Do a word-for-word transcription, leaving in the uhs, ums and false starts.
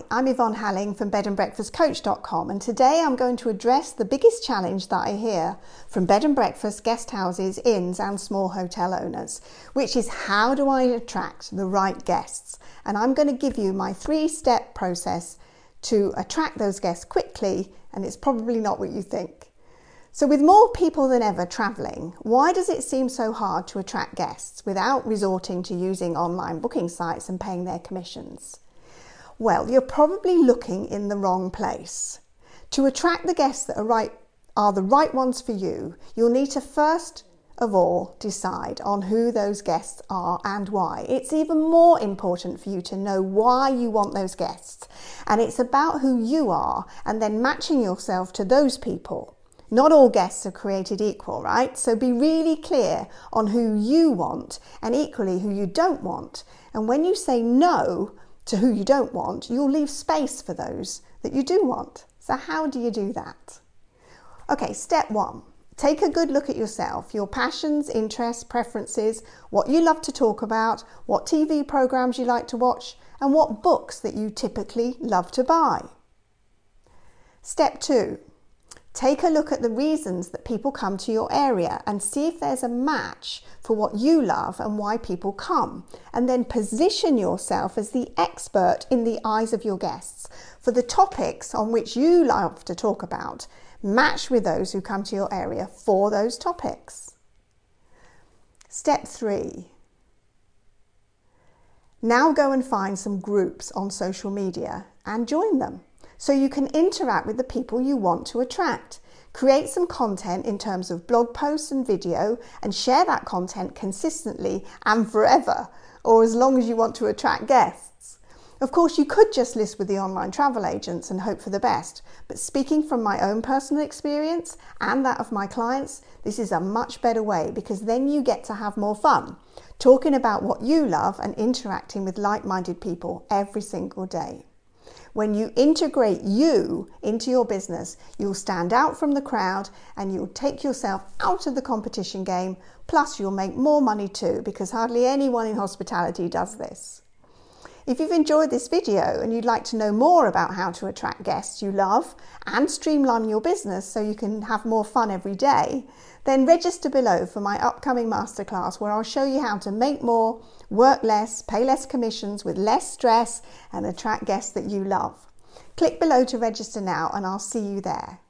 I'm Yvonne Halling from bed and breakfast coach dot com, and today I'm going to address the biggest challenge that I hear from bed and breakfast, guest houses, inns and small hotel owners, which is how do I attract the right guests? And I'm going to give you my three-step process to attract those guests quickly, and it's probably not what you think. So with more people than ever travelling, why does it seem so hard to attract guests without resorting to using online booking sites and paying their commissions? Well, you're probably looking in the wrong place. To attract the guests that are right are the right ones for you, you'll need to first of all decide on who those guests are and why. It's even more important for you to know why you want those guests, and it's about who you are and then matching yourself to those people. Not all guests are created equal, right? So be really clear on who you want and equally who you don't want. And when you say no to who you don't want, you'll leave space for those that you do want. So how do you do that? Okay, step one. Take a good look at yourself, your passions, interests, preferences, what you love to talk about, what T V programs you like to watch, and what books that you typically love to buy. Step two. Take a look at the reasons that people come to your area and see if there's a match for what you love and why people come. And then position yourself as the expert in the eyes of your guests for the topics on which you love to talk about. Match with those who come to your area for those topics. Step three. Now go and find some groups on social media and join them, so you can interact with the people you want to attract. Create some content in terms of blog posts and video and share that content consistently and forever, or as long as you want to attract guests. Of course, you could just list with the online travel agents and hope for the best, but speaking from my own personal experience and that of my clients, this is a much better way because then you get to have more fun, talking about what you love and interacting with like-minded people every single day. When you integrate you into your business, you'll stand out from the crowd and you'll take yourself out of the competition game, plus you'll make more money too, because hardly anyone in hospitality does this. If you've enjoyed this video and you'd like to know more about how to attract guests you love and streamline your business so you can have more fun every day, then register below for my upcoming masterclass where I'll show you how to make more, work less, pay less commissions with less stress and attract guests that you love. Click below to register now and I'll see you there.